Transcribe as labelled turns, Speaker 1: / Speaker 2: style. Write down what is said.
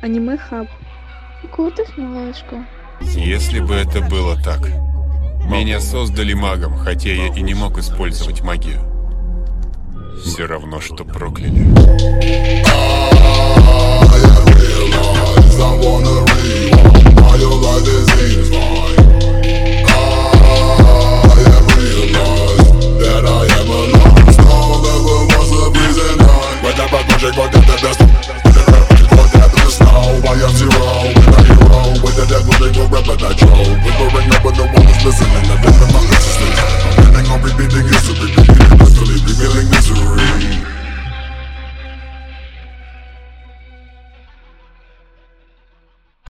Speaker 1: Аниме Хаб.
Speaker 2: Кутов, малышка.
Speaker 3: Если бы это было так. Меня создали магом, хотя я и не мог использовать магию. Все равно, что прокляли.
Speaker 4: Listening, I'm on repeating history, revealing misery.